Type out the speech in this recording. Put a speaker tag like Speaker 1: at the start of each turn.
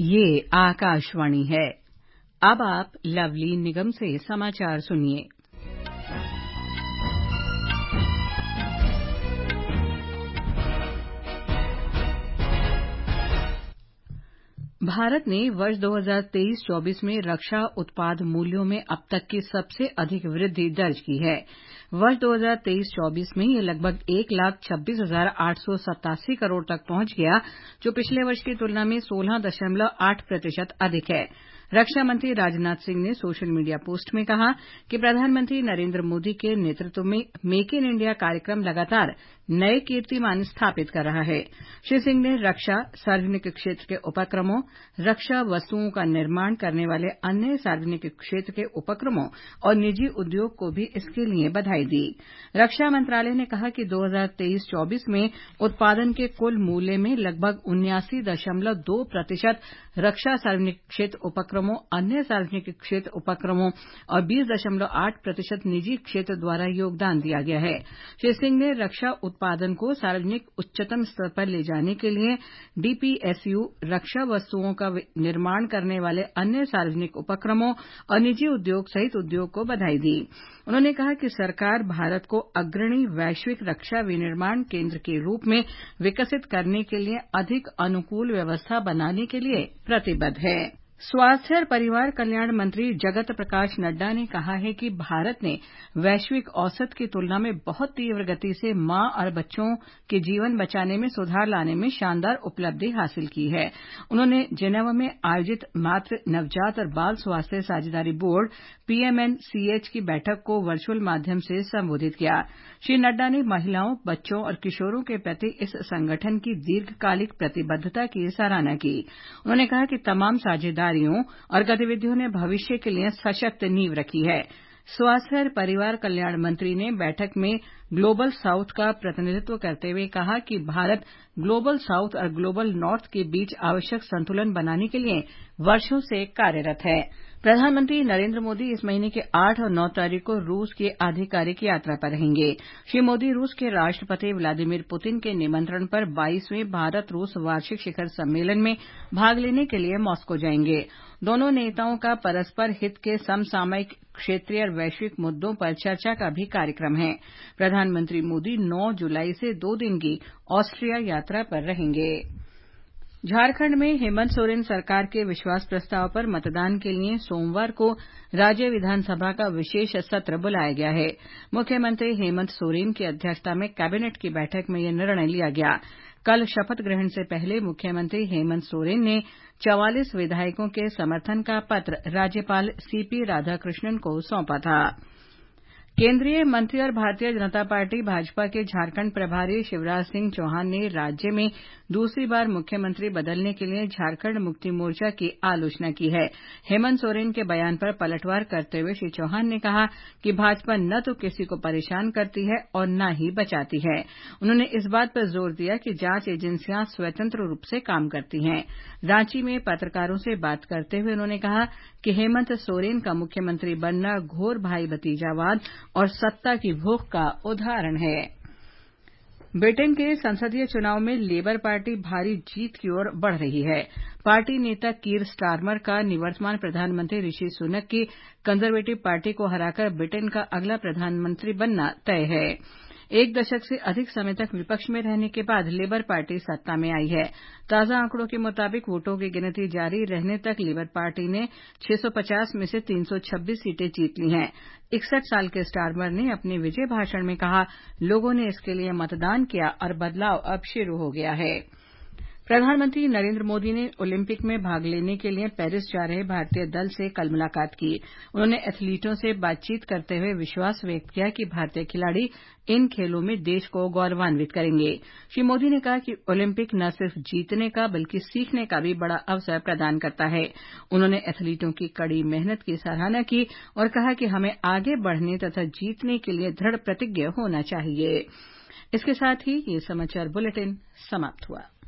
Speaker 1: ये आकाशवाणी है। अब आप लवली निगम से समाचार सुनिए। भारत ने वर्ष 2023-24 में रक्षा उत्पाद मूल्यों में अब तक की सबसे अधिक वृद्धि दर्ज की है। वर्ष 2023-24 में यह लगभग 1,26,887 करोड़ तक पहुंच गया, जो पिछले वर्ष की तुलना में 16.8% अधिक है। रक्षा मंत्री राजनाथ सिंह ने सोशल मीडिया पोस्ट में कहा कि प्रधानमंत्री नरेंद्र मोदी के नेतृत्व में मेक इन इंडिया कार्यक्रम लगातार नए कीर्तिमान स्थापित कर रहा है। श्री सिंह ने रक्षा, सार्वजनिक क्षेत्र के उपक्रमों, रक्षा वस्तुओं का निर्माण करने वाले अन्य सार्वजनिक क्षेत्र के उपक्रमों और निजी उद्योग को भी इसके लिए बधाई दी। रक्षा मंत्रालय ने कहा कि 2023-24 में उत्पादन के कुल मूल्य में लगभग 79.2% रक्षा सार्वजनिक क्षेत्र उपक्रमों, अन्य सार्वजनिक क्षेत्र उपक्रमों और 20.8% निजी क्षेत्र द्वारा योगदान दिया गया है। श्री सिंह ने रक्षा उत्पादन को सार्वजनिक उच्चतम स्तर पर ले जाने के लिए डीपीएसयू, रक्षा वस्तुओं का निर्माण करने वाले अन्य सार्वजनिक उपक्रमों और निजी उद्योग सहित उद्योग को बधाई दी। उन्होंने कहा कि सरकार भारत को अग्रणी वैश्विक रक्षा विनिर्माण केंद्र के रूप में विकसित करने के लिए अधिक अनुकूल व्यवस्था बनाने के लिए प्रतिबद्ध है। स्वास्थ्य और परिवार कल्याण मंत्री जगत प्रकाश नड्डा ने कहा है कि भारत ने वैश्विक औसत की तुलना में बहुत तीव्र गति से मां और बच्चों के जीवन बचाने में सुधार लाने में शानदार उपलब्धि हासिल की है। उन्होंने जेनेवा में आयोजित मातृ, नवजात और बाल स्वास्थ्य साझेदारी बोर्ड PMNCH की बैठक को वर्चुअल माध्यम से संबोधित किया। श्री नड्डा ने महिलाओं, बच्चों और किशोरों के प्रति इस संगठन की दीर्घकालिक प्रतिबद्धता की सराहना की। उन्होंने कहा कि तमाम साझेदारियों और गतिविधियों ने भविष्य के लिए सशक्त नींव रखी है। स्वास्थ्य और परिवार कल्याण मंत्री ने बैठक में ग्लोबल साउथ का प्रतिनिधित्व करते हुए कहा कि भारत ग्लोबल साउथ और ग्लोबल नॉर्थ के बीच आवश्यक संतुलन बनाने के लिए वर्षों से कार्यरत है। प्रधानमंत्री नरेंद्र मोदी इस महीने के 8 और 9 तारीख को रूस की आधिकारिक यात्रा पर रहेंगे। श्री मोदी रूस के राष्ट्रपति व्लादिमीर पुतिन के निमंत्रण पर 22वें भारत रूस वार्षिक शिखर सम्मेलन में भाग लेने के लिए मॉस्को जाएंगे। दोनों नेताओं का परस्पर हित के समसामयिक, क्षेत्रीय और वैश्विक मुद्दों पर चर्चा का भी कार्यक्रम है। प्रधानमंत्री मोदी 9 जुलाई से 2 दिन की ऑस्ट्रिया यात्रा पर रहेंगे। झारखंड में हेमंत सोरेन सरकार के विश्वास प्रस्ताव पर मतदान के लिए सोमवार को राज्य विधानसभा का विशेष सत्र बुलाया गया है। मुख्यमंत्री हेमंत सोरेन की अध्यक्षता में कैबिनेट की बैठक में यह निर्णय लिया गया। कल शपथ ग्रहण से पहले मुख्यमंत्री हेमंत सोरेन ने 44 विधायकों के समर्थन का पत्र राज्यपाल CP राधाकृष्णन को सौंपा था। केंद्रीय मंत्री और भारतीय जनता पार्टी भाजपा के झारखंड प्रभारी शिवराज सिंह चौहान ने राज्य में दूसरी बार मुख्यमंत्री बदलने के लिए झारखंड मुक्ति मोर्चा की आलोचना की है। हेमंत सोरेन के बयान पर पलटवार करते हुए श्री चौहान ने कहा कि भाजपा न तो किसी को परेशान करती है और न ही बचाती है। उन्होंने इस बात पर जोर दिया कि जांच एजेंसियां स्वतंत्र रूप से काम करती हैं। रांची में पत्रकारों से बात करते हुए उन्होंने कहा कि हेमंत सोरेन का मुख्यमंत्री बनना घोर भाई भतीजावाद और सत्ता की भूख का उदाहरण है। ब्रिटेन के संसदीय चुनाव में लेबर पार्टी भारी जीत की ओर बढ़ रही है। पार्टी नेता कीर स्टारमर का निवर्तमान प्रधानमंत्री ऋषि सुनक की कंजरवेटिव पार्टी को हराकर ब्रिटेन का अगला प्रधानमंत्री बनना तय है। 1 दशक से अधिक समय तक विपक्ष में रहने के बाद लेबर पार्टी सत्ता में आई है। ताजा आंकड़ों के मुताबिक वोटों की गिनती जारी रहने तक लेबर पार्टी ने 650 में से 326 सीटें जीत ली हैं। 61 साल के स्टारमर ने अपने विजय भाषण में कहा, लोगों ने इसके लिए मतदान किया और बदलाव अब शुरू हो गया है। प्रधानमंत्री नरेंद्र मोदी ने ओलंपिक में भाग लेने के लिए पेरिस जा रहे भारतीय दल से कल मुलाकात की। उन्होंने एथलीटों से बातचीत करते हुए विश्वास व्यक्त किया कि भारतीय खिलाड़ी इन खेलों में देश को गौरवान्वित करेंगे। श्री मोदी ने कहा कि ओलंपिक न सिर्फ जीतने का बल्कि सीखने का भी बड़ा अवसर प्रदान करता है। उन्होंने एथलीटों की कड़ी मेहनत की सराहना की और कहा कि हमें आगे बढ़ने तथा जीतने के लिए दृढ़ प्रतिज्ञ होना चाहिए। इसके साथ ही ये समाचार बुलेटिन समाप्त हुआ।